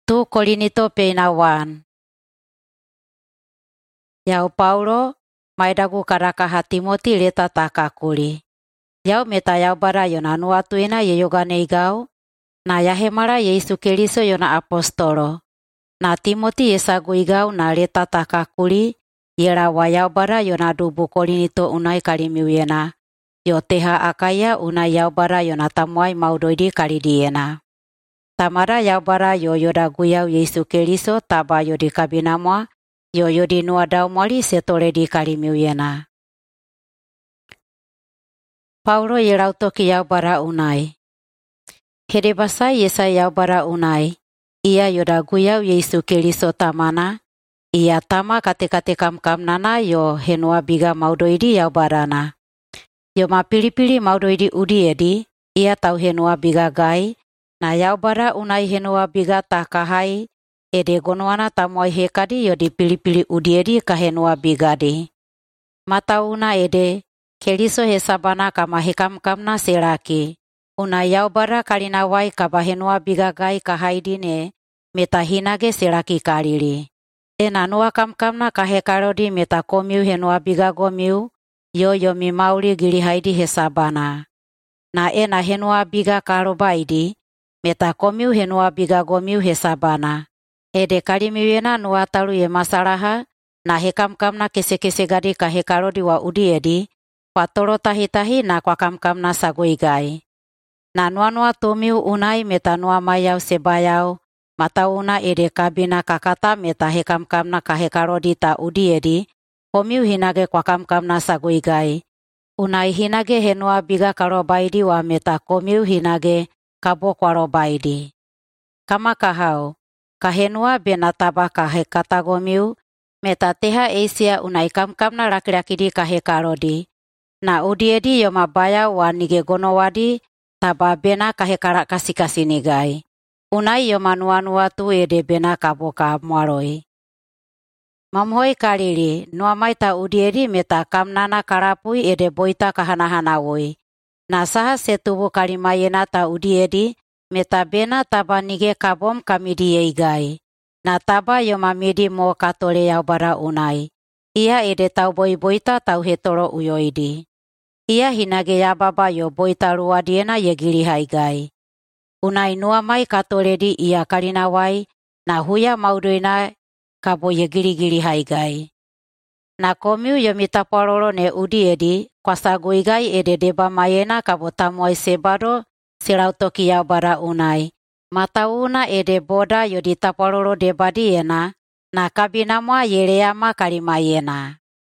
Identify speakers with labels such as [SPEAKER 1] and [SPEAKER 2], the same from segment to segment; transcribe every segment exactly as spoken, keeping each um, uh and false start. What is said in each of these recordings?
[SPEAKER 1] Tu Korinto peinawan. Yau Paulo maidagu karakaha Timoti leta takakuli. Yau meta yau bara yona nuatuina ye yogane igau. Na yahemara Yesu Keriso yona apostolo. Na Timoti yesagu igau na leta takakuli. Yera wa yau bara yona dubu Korinto unai kalimiuyena. Yo teha akaya unai yau bara yona tamuai maudoidi kalidiena. Tamara yau bara yo yoda guyau Yesu Keriso taba yo di kabinamwa. Yo yo di nuadau moli setole di kalimiuyena. Paulo yerau toki yau bara unai. Hedebasa yesa yau bara unai. Ia yoda guyau Yesu Keriso tamana. Ia tama kate-kate kam-kam nana yo henua biga maudoidi yau barana. Yo ma pili-pili maudoidi udi edi. Ia tau henua biga gai. Na yau bara unai henua biga takahai. Ede gonoana tamuai hekadi yo di pili-pili udi edi ka henua bigadi. Matauna ede. Keriso hesabana kama hekam-kamna seraki. Una yau bara kalinawai kaba henua biga gai kahaidine. Meta hinage seraki kalili. Ena nua kam-kamna kahekarodi meta komiu henua biga gomiu. Yo yo mi mauli gili haidi hesabana. Na ena henua biga karobaidi. Meta komiu henua biga gomiu hesabana. Ede kalimiwena nua talu ye masalaha. Na hekam-kamna kese-kese gadi kahekarodi wa udi edi. Patoro tahi-tahi na kwa kam-kamna sagoigai. Na nua-nua tomiu unai meta nua mayau sebayau. Matauna ede kabina kakata meta hekam-kamna kahekarodi ta udi edi. Komiu hinage kwa kam-kamna sagoigai. Unai hinage henua biga karobaidi wa meta komiu hinage kabo kwarobaidi. Kama kahau. Kahenua benataba kahekata gomiu. Meta teha eisia unai kam-kamna laki-laki di kahekarodi. Na udi edi yo mabaya wa nige gono wadi. Taba bena kahekara kasi-kasi nigai. Unai yo manua-nua tu ede bena kaboka muaroi. Mamhoi kalili, nua maita udi edi meta kamnana karapui ede boita kahana-hana woi. Na saha setubu kalimayena ta udi edi, meta bena taba nige kabom kamidi yeigai. Na taba yo mamidi mo katole yau bara unai. Ia ede tau boi boita tau hetoro uyoidi. Ia hinage yababa yo boita luadiena yegili haigai. Unai nua mai katoledi ia kalinawai na huya maudoina kabo ye gili-gili haigai. Na komiu yo mitapalolo ne udi edi kwa sagoigai ede deba mayena kabo tamuai sebado silau toki yau bara unai. Matauna ede boda yo ditapalolo deba diena na kabinamwa yereama kalimayena.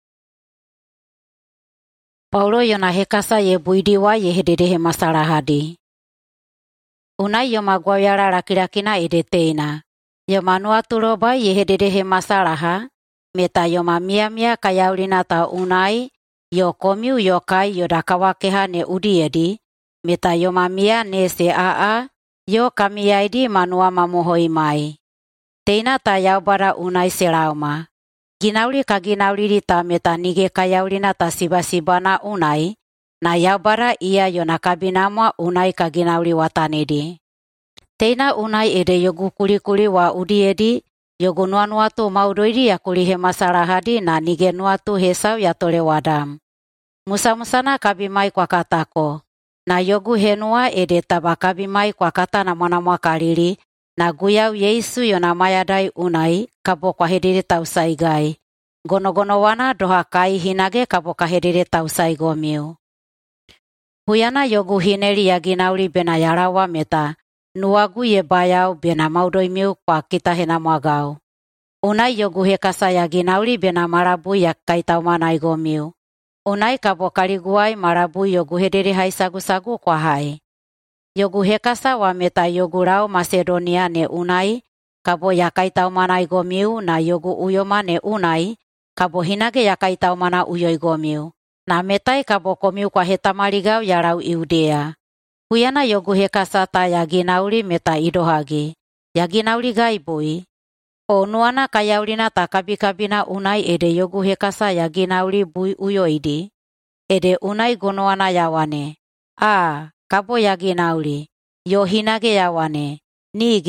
[SPEAKER 1] Paulo yo na hekasa ye buidiwa ye hededehe masalahadi. Unai yo magwayara laki-lakina ede teina. Yo manua tuloba ye hededehe masalaha. Meta yo mamia-mia kayaulina ta unai. Yo komiu yo kai yo dakawakeha ne udi edi. Meta yo mamia ne se aa. Yo kamiyaidi manua mamohoi mai. Teina ta yau bara unai selauma. Ginauli ka ginauli ta meta nige kayaulina ta siba-sibana unai. Na yau bara ia yo nakabinamwa unai ka ginauli watanedi. Teina unai ede yogu kuli-kuli wa udi edi. Yogu nua-nua tu maudoidi ya kulihe masalahadi na nige nua tu hesau ya tole wadam. Musa-musana kabimai kwa katako. Na yogu henua ede taba kabimai kwa kata na mwana kalili. Na guyau Yesu yo namayadai unai kabo kwa hediri tau saigai. Gono-gono wana doha kai hinage kabo ka hediri tau saigomiu. Huyana yogu hineli ya ginauli bena yarawa meta. Nuagu ye bayau bena maudoimiu kwa kita hena mwagau. Unai yogu hekasa ya ginauli bena marabu ya kaitau manai gomiu. Unai kabo kaliguai marabu yogu hediri hai sagu-sagu kwa hai. Yogu hekasa wa meta yogu rau Macedonia ne unai. Kabo ya kaitau manai gomiu na yogu uyoma ne unai. Kabo hinage ya kaitau mana uyoi gomiu. Na metai kabo komiu kwa hetamaligau ya rau Iudea. Huyana yogu hekasa ta ya ginauli meta idohagi. Ya ginauli gaibui. O nuana kayaulina ta kabikabina unai ede yogu hekasa ya ginauli bui uyoidi. Ede unai gonoana yawane. A, kabo ya ginauli. Yo hinage yawane. Nige,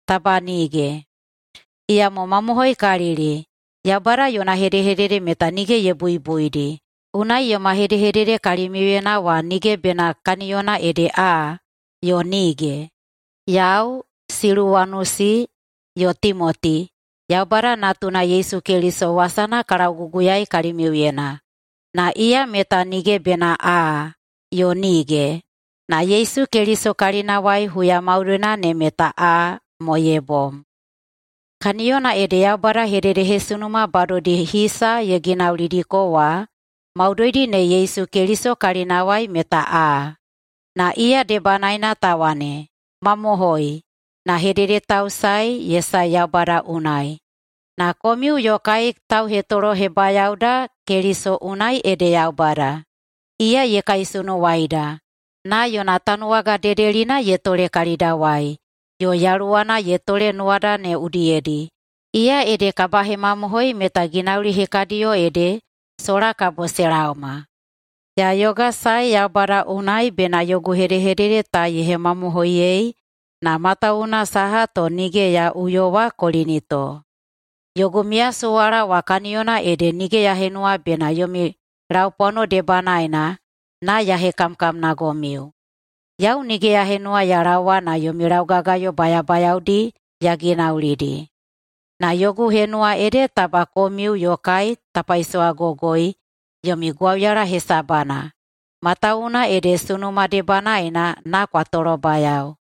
[SPEAKER 1] taba nige. Ia mo mamuhoi kariri. Yaubara yona hedehedere meta nige ye buibuidi. Unai yo mahedehedere kalimiwena wa nige bena kaniona ede a yo nige. Yau siluwanusi yo Timoti. Yaubara natuna Yesu Keliso wasana karaguguyai kalimiwena. Na ia meta nige bena a yo nige. Na Yesu Keliso kalinawai huya mauruna ne meta a moyebom. Kaniona ede Yaubara hededehe sunuma bado di hisa ye ginaulidiko wa maudoidi ne Yesu Keliso kalinawai meta a. Na ia debanaina tawane, mamohoi, na hedede tausai yesa Yaubara unai. Na komiu yokai tau hetoro hebayauda Keliso unai ede Yaubara. Ia yekai sunu waida. Na Yonatan waga dedelina yetole kalidawai. Yo yaluana yetole nuada ne udiedi. Ia ede kabahe mamohoi meta ginauli hekadio ede sora kaboselauma. Ya yoga sai Yaubara unai bena yogu hedehedere ta yehe mamohoiei na matauna saha to nige ya uyowa kolinito. Yogu mia suara wakaniona ede nige ya henua bena yomi raupono debanaina na yahe kamkam nagomiu. Yau nige ya henua ya rawa na yomi raugagayo bayabayaudi ya ginaulidi. Na yogu henua ede tabakomiu yokai tapaisoa gogoi yomi guawyara hesabana. Matauna ede sunuma debanaina na kwatoro bayau.